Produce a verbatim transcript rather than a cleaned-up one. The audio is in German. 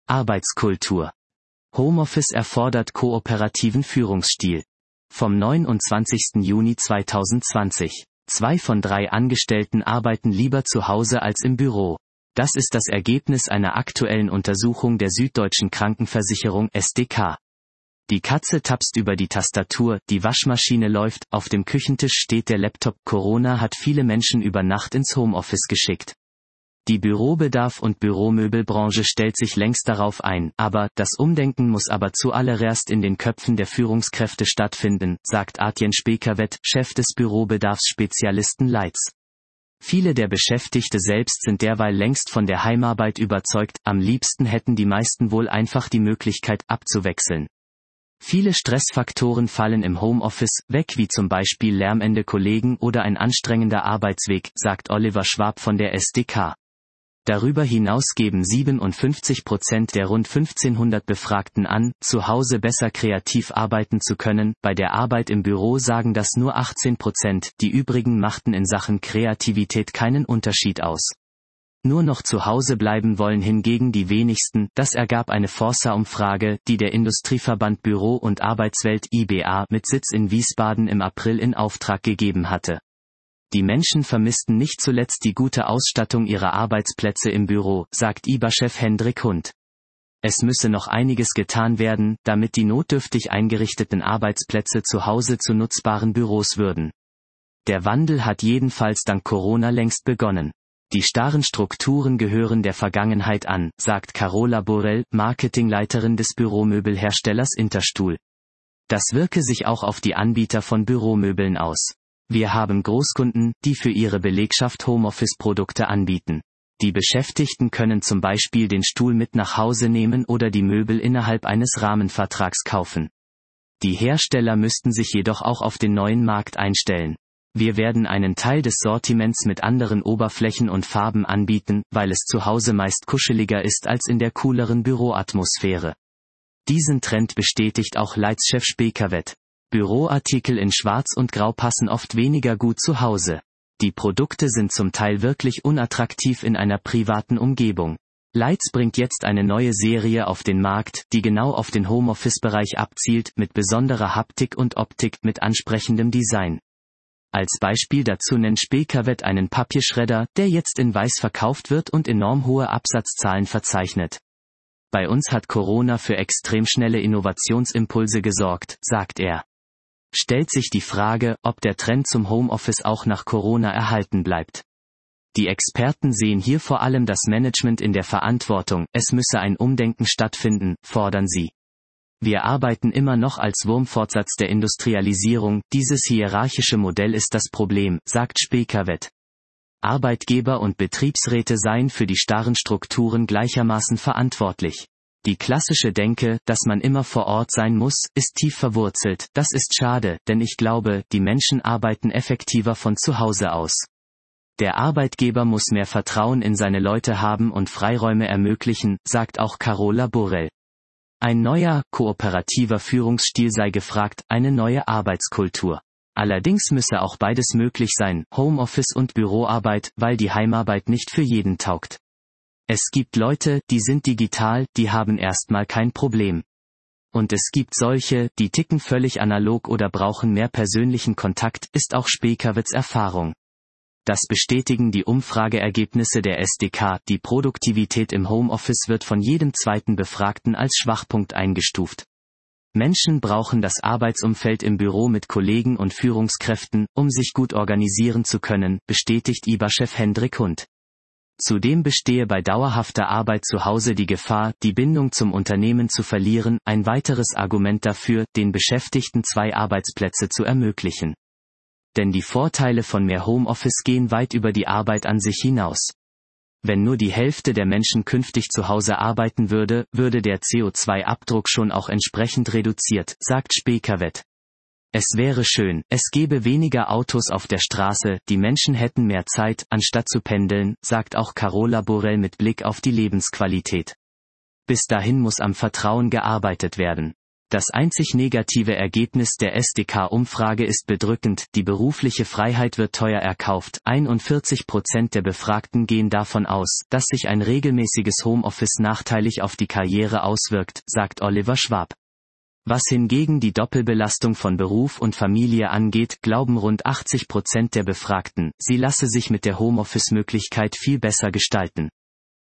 Arbeitskultur. Homeoffice erfordert kooperativen Führungsstil. Vom neunundzwanzigsten Juni zweitausendzwanzig. Zwei von drei Angestellten arbeiten lieber zu Hause als im Büro. Das ist das Ergebnis einer aktuellen Untersuchung der Süddeutschen Krankenversicherung S D K. Die Katze tapst über die Tastatur, die Waschmaschine läuft, auf dem Küchentisch steht der Laptop. Corona hat viele Menschen über Nacht ins Homeoffice geschickt. Die Bürobedarf- und Büromöbelbranche stellt sich längst darauf ein, aber das Umdenken muss aber zuallererst in den Köpfen der Führungskräfte stattfinden, sagt Artjen Spekavet, Chef des Bürobedarfsspezialisten Leitz. Viele der Beschäftigte selbst sind derweil längst von der Heimarbeit überzeugt, am liebsten hätten die meisten wohl einfach die Möglichkeit abzuwechseln. Viele Stressfaktoren fallen im Homeoffice weg, wie zum Beispiel lärmende Kollegen oder ein anstrengender Arbeitsweg, sagt Oliver Schwab von der S D K. Darüber hinaus geben siebenundfünfzig Prozent der rund fünfzehnhundert Befragten an, zu Hause besser kreativ arbeiten zu können, bei der Arbeit im Büro sagen das nur achtzehn Prozent, die übrigen machten in Sachen Kreativität keinen Unterschied aus. Nur noch zu Hause bleiben wollen hingegen die wenigsten, das ergab eine Forsa-Umfrage, die der Industrieverband Büro und Arbeitswelt I B A mit Sitz in Wiesbaden im April in Auftrag gegeben hatte. Die Menschen vermissten nicht zuletzt die gute Ausstattung ihrer Arbeitsplätze im Büro, sagt I B A-Chef Hendrik Hund. Es müsse noch einiges getan werden, damit die notdürftig eingerichteten Arbeitsplätze zu Hause zu nutzbaren Büros würden. Der Wandel hat jedenfalls dank Corona längst begonnen. Die starren Strukturen gehören der Vergangenheit an, sagt Carola Borrell, Marketingleiterin des Büromöbelherstellers Interstuhl. Das wirke sich auch auf die Anbieter von Büromöbeln aus. Wir haben Großkunden, die für ihre Belegschaft Homeoffice-Produkte anbieten. Die Beschäftigten können zum Beispiel den Stuhl mit nach Hause nehmen oder die Möbel innerhalb eines Rahmenvertrags kaufen. Die Hersteller müssten sich jedoch auch auf den neuen Markt einstellen. Wir werden einen Teil des Sortiments mit anderen Oberflächen und Farben anbieten, weil es zu Hause meist kuscheliger ist als in der cooleren Büroatmosphäre. Diesen Trend bestätigt auch Leitz-Chef Spekavet. Büroartikel in Schwarz und Grau passen oft weniger gut zu Hause. Die Produkte sind zum Teil wirklich unattraktiv in einer privaten Umgebung. Leitz bringt jetzt eine neue Serie auf den Markt, die genau auf den Homeoffice-Bereich abzielt, mit besonderer Haptik und Optik, mit ansprechendem Design. Als Beispiel dazu nennt Spekavet einen Papierschredder, der jetzt in weiß verkauft wird und enorm hohe Absatzzahlen verzeichnet. Bei uns hat Corona für extrem schnelle Innovationsimpulse gesorgt, sagt er. Stellt sich die Frage, ob der Trend zum Homeoffice auch nach Corona erhalten bleibt. Die Experten sehen hier vor allem das Management in der Verantwortung, es müsse ein Umdenken stattfinden, fordern sie. Wir arbeiten immer noch als Wurmfortsatz der Industrialisierung, dieses hierarchische Modell ist das Problem, sagt Spekavet. Arbeitgeber und Betriebsräte seien für die starren Strukturen gleichermaßen verantwortlich. Die klassische Denke, dass man immer vor Ort sein muss, ist tief verwurzelt, das ist schade, denn ich glaube, die Menschen arbeiten effektiver von zu Hause aus. Der Arbeitgeber muss mehr Vertrauen in seine Leute haben und Freiräume ermöglichen, sagt auch Carola Borrell. Ein neuer, kooperativer Führungsstil sei gefragt, eine neue Arbeitskultur. Allerdings müsse auch beides möglich sein, Homeoffice und Büroarbeit, weil die Heimarbeit nicht für jeden taugt. Es gibt Leute, die sind digital, die haben erstmal kein Problem. Und es gibt solche, die ticken völlig analog oder brauchen mehr persönlichen Kontakt, ist auch Spekavets Erfahrung. Das bestätigen die Umfrageergebnisse der S D K, die Produktivität im Homeoffice wird von jedem zweiten Befragten als Schwachpunkt eingestuft. Menschen brauchen das Arbeitsumfeld im Büro mit Kollegen und Führungskräften, um sich gut organisieren zu können, bestätigt I B A-Chef Hendrik Hund. Zudem bestehe bei dauerhafter Arbeit zu Hause die Gefahr, die Bindung zum Unternehmen zu verlieren, ein weiteres Argument dafür, den Beschäftigten zwei Arbeitsplätze zu ermöglichen. Denn die Vorteile von mehr Homeoffice gehen weit über die Arbeit an sich hinaus. Wenn nur die Hälfte der Menschen künftig zu Hause arbeiten würde, würde der C O zwei Abdruck schon auch entsprechend reduziert, sagt Spekavet. Es wäre schön, es gäbe weniger Autos auf der Straße, die Menschen hätten mehr Zeit, anstatt zu pendeln, sagt auch Carola Borrell mit Blick auf die Lebensqualität. Bis dahin muss am Vertrauen gearbeitet werden. Das einzig negative Ergebnis der S D K-Umfrage ist bedrückend, die berufliche Freiheit wird teuer erkauft. einundvierzig Prozent der Befragten gehen davon aus, dass sich ein regelmäßiges Homeoffice nachteilig auf die Karriere auswirkt, sagt Oliver Schwab. Was hingegen die Doppelbelastung von Beruf und Familie angeht, glauben rund achtzig Prozent der Befragten, sie lasse sich mit der Homeoffice-Möglichkeit viel besser gestalten.